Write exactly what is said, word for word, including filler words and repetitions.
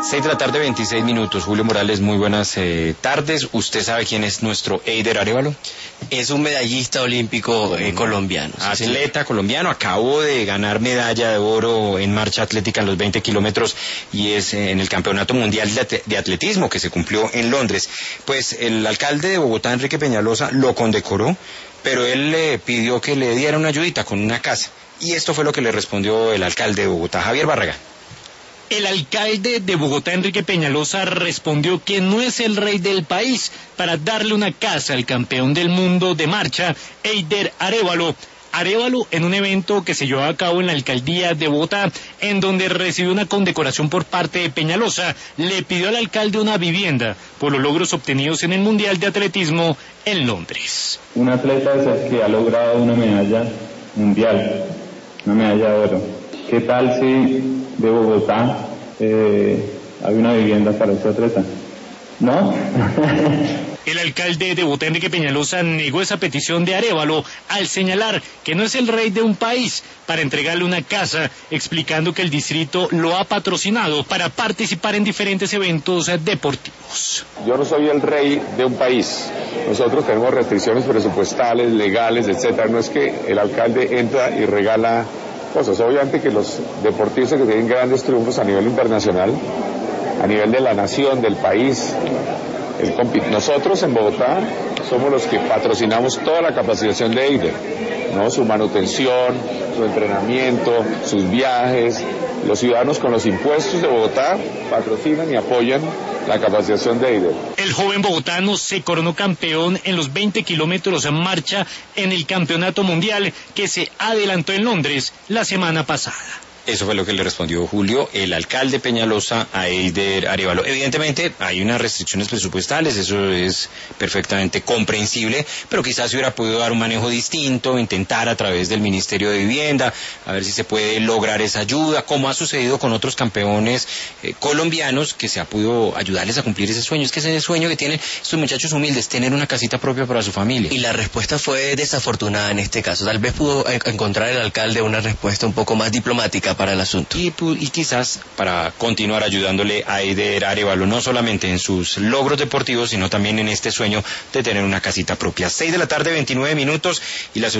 seis de la tarde, veintiséis minutos. Julio Morales, muy buenas eh, tardes. ¿Usted sabe quién es nuestro Eider Arévalo? Es un medallista olímpico eh, colombiatleano. Atleta sí, colombiano, acabó de ganar medalla de oro en marcha atlética en los veinte kilómetros y es eh, en el Campeonato Mundial de, de Atletismo que se cumplió en Londres. Pues el alcalde de Bogotá, Enrique Peñalosa, lo condecoró, pero él le pidió que le diera una ayudita con una casa. Y esto fue lo que le respondió el alcalde de Bogotá, Javier Barragán. El alcalde de Bogotá, Enrique Peñalosa, respondió que no es el rey del país para darle una casa al campeón del mundo de marcha, Eider Arévalo. Arévalo en un evento que se llevó a cabo en la alcaldía de Bogotá, en donde recibió una condecoración por parte de Peñalosa, le pidió al alcalde una vivienda por los logros obtenidos en el Mundial de Atletismo en Londres. Un atleta es el que ha logrado una medalla mundial, una medalla de oro. ¿Qué tal si de Bogotá eh, hay una vivienda para ese atleta? ¿No? El alcalde de Bogotá, Enrique Peñalosa, negó esa petición de Arévalo al señalar que no es el rey de un país para entregarle una casa, explicando que el distrito lo ha patrocinado para participar en diferentes eventos deportivos. Yo no soy el rey de un país. Nosotros tenemos restricciones presupuestales, legales, etcétera. No es que el alcalde entra y regala cosas. Obviamente que los deportistas que tienen grandes triunfos a nivel internacional, a nivel de la nación, del país, el compit- nosotros en Bogotá somos los que patrocinamos toda la capacitación de Eider, ¿no? Su manutención, su entrenamiento, sus viajes. Los ciudadanos con los impuestos de Bogotá patrocinan y apoyan la capacitación de Eider. El joven bogotano se coronó campeón en los veinte kilómetros en marcha en el Campeonato Mundial que se adelantó en Londres la semana pasada. Eso fue lo que le respondió Julio, el alcalde Peñalosa, a Eider Arévalo. Evidentemente hay unas restricciones presupuestales, eso es perfectamente comprensible, pero quizás se hubiera podido dar un manejo distinto, intentar a través del Ministerio de Vivienda, a ver si se puede lograr esa ayuda, como ha sucedido con otros campeones eh, colombianos, que se ha podido ayudarles a cumplir ese sueño. Es que ese sueño que tienen estos muchachos humildes, tener una casita propia para su familia. Y la respuesta fue desafortunada en este caso. Tal vez pudo encontrar el alcalde una respuesta un poco más diplomática para el asunto. Y, y quizás para continuar ayudándole a Eider Arévalo, no solamente en sus logros deportivos, sino también en este sueño de tener una casita propia. Seis de la tarde, veintinueve minutos, y la